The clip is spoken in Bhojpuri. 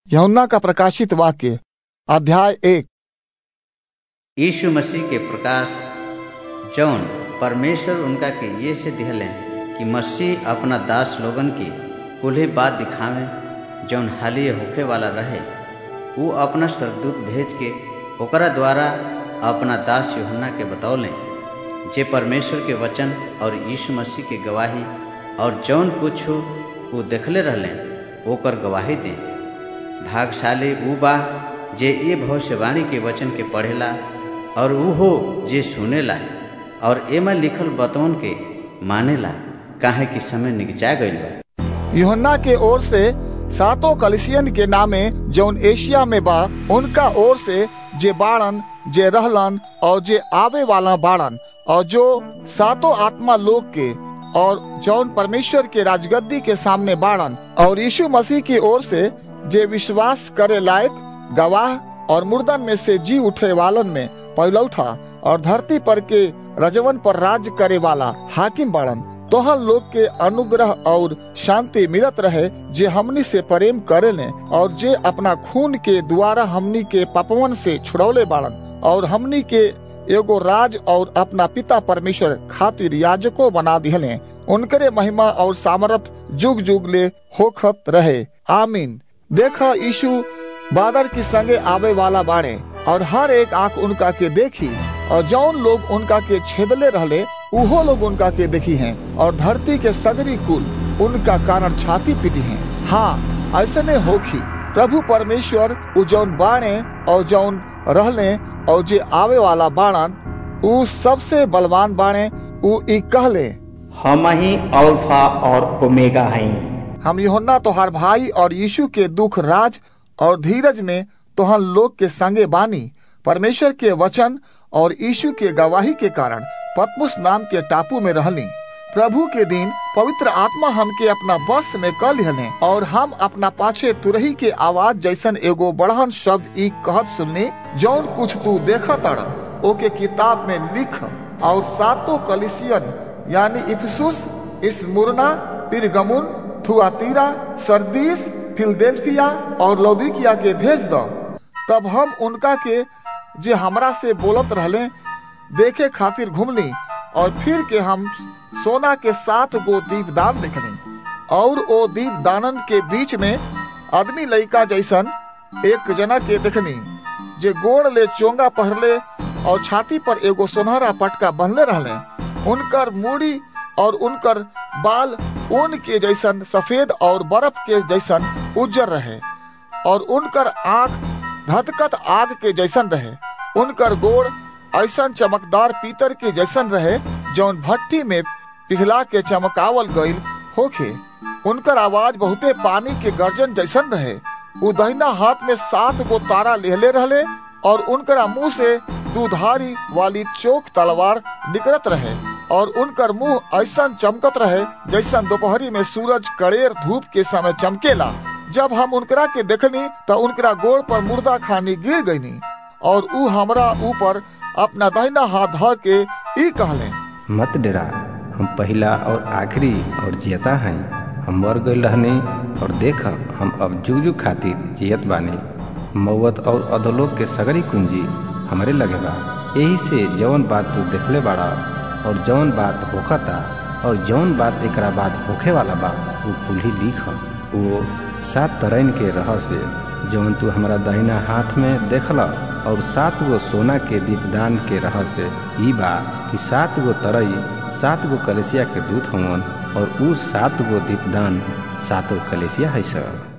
यूहन्ना का प्रकाशित वाक्य अध्याय 1। यीशु मसीह के प्रकाश जौन परमेश्वर उनका के ये से दिहलें कि मसीह अपना दास लोगन की कुल्हे बात दिखावें जौन हालिय होखे वाला रहे। वो अपना स्वर्गदूत भेज के ओकरा द्वारा अपना दास यूहन्ना के बतौलें जे परमेश्वर के वचन और यीशु मसीह के गवाही और जौन कुछ वो देखले रहलें ओकर गवाही दें। भागशाली ऊ बा जे ये भविष्यवाणी के वचन के पढ़ेला और ऊ हो जे सुनेला और एमा लिखल बतौन के मानेला, काहे कि समय निकचा गइल बा। यूहन्ना के ओर से सातों कलीसियन के नामे जौन एशिया में बा उनका ओर से जे बाड़न जे रहलन और जे आवे वाला बाड़न और जो सातों आत्मा लोग के और जौन परमेश्वर के राजगद्दी के सामने बाड़न और यीशु मसीह की ओर से जे विश्वास करे लायक गवाह और मुर्दन में से जी उठे वालन में पहिलौठा और धरती पर के रजवन पर राज करे वाला हाकिम बाड़न। तोहन लोग के अनुग्रह और शांति मिलत रहे जे हमनी से प्रेम करेले और जे अपना खून के द्वारा हमनी के पापवन से छुड़ौले बाड़न और हमनी के एगो राज और अपना पिता परमेश्वर खातिर याजको बना दिहले। उनकरे महिमा और सामर्थ जुग जुग ले होखत रहे, आमीन। देखा यीशु बादल की संगे आवे वाला बाड़े और हर एक आंख उनका के देखी और जौन लोग उनका के छेदले रहले उहो लोग उनका के देखी हैं और धरती के सगरी कुल उनका कारण छाती पीटी हैं। हाँ, ऐसे ने होखी प्रभु परमेश्वर उ जौन बाणे और जौन रहले और जे आवे वाला बाणन उ सबसे बलवान बाणे। उ ई कहले हम ही अल्फा और ओमेगा हैं। हम यूहन्ना तोहार भाई और यीशु के दुख राज और धीरज में तोहन लोग के संगे बानी। परमेश्वर के वचन और यीशु के गवाही के कारण पतमुस नाम के टापू में रहली। प्रभु के दिन पवित्र आत्मा हमके अपना बस में कर लिहले और हम अपना पाछे तुरही के आवाज जैसन एगो बड़हन शब्द ई कहत सुननी, जौन कुछ तू देखा ताड़ा ओके किताब में लिख और सातों कलीसियन यानी Ephesus, Smyrna, Pergamum, Thyatira, Sardis, Philadelphia और लौदीकिया के भेज दो। तब हम उनका के जे हमरा से बोलत रहले देखे खातिर घूमनी और फिर के हम सोना के 7 गो दीपदान देखनी और ओ दीपदानन के बीच में आदमी लइका जैसन एक जना के देखनी जे गोड़ ले चोंगा पहरले और छाती पर एगो सोनहरा पटका बंधले रहले। उनकर मूड़ी और उनकर बाल ऊन के जैसन सफेद और बर्फ के जैसन उज्जर रहे और उनकर आंख धधकत आग के जैसन रहे। उनकर गोड़ ऐसन चमकदार पीतर के जैसन रहे जौन भट्टी में पिघला के चमकावल गईल होखे। उनकर आवाज बहुते पानी के गर्जन जैसन रहे। उ दहिना हाथ में 7 गो तारा लेहले रहले और उनकरा मुंह से दुधारी वाली चोक तलवार निकलत रहे और उनकर मुंह ऐसन चमकत रहे जैसन दोपहरी में सूरज कड़ेर धूप के समय चमकेला। जब हम उनकरा के देखनी तो उनकरा गोड़ पर मुर्दा खानी गिर गईनी और उ हमरा ऊपर अपना दाहिना हाथ ध के ई कहले, मत डरा, हम पहला और आखिरी और जियता हैं। हम मर गइल रहनी और देख हम अब जुग जुग खातिर जियत बानी। मौत और अधोलोक के सगरी कुंजी हमरे लगे बा। यही से जौन बात तू देखले बाड़ा और जौन बात होखता और जौन बात एकरा बाद होखे वाला बा वो कुल्ही लिख। वो 7 तरैन के रहस्य जौन तू हमारा दाहिना हाथ में देखला और 7 गो सोना के दीपदान के रहस्य ई बा कि 7 गो तरई 7 गो कलीसिया के दूत हवन और उ 7 गो दीपदान 7 कलीसिया है।